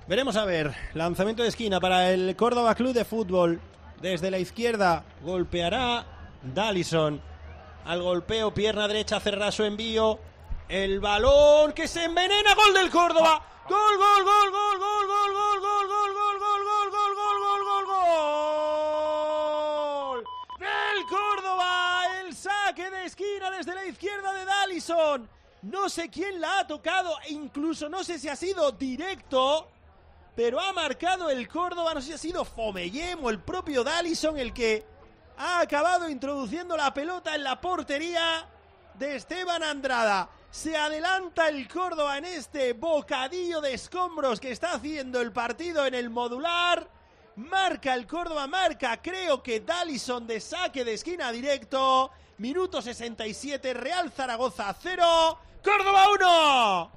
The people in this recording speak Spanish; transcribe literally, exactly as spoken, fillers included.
Veremos a ver, lanzamiento de esquina para el Córdoba Club de Fútbol. Desde la izquierda golpeará Dallison. Al golpeo, pierna derecha, cerrará su envío. El balón que se envenena, gol del Córdoba. Gol, gol, gol, gol, gol, gol, gol, gol, gol, gol, gol, gol, gol, gol, gol, gol, gol. Del Córdoba, el saque de esquina desde la izquierda de Dallison. No sé quién la ha tocado, e incluso no sé si ha sido directo, pero ha marcado el Córdoba. No sé si ha sido Fomellem o el propio Dallison el que ha acabado introduciendo la pelota en la portería de Esteban Andrada. Se adelanta el Córdoba en este bocadillo de escombros que está haciendo el partido en el Modular. Marca el Córdoba, marca creo que Dallison de saque de esquina directo. Minuto sesenta y siete, Real Zaragoza cero, Córdoba uno.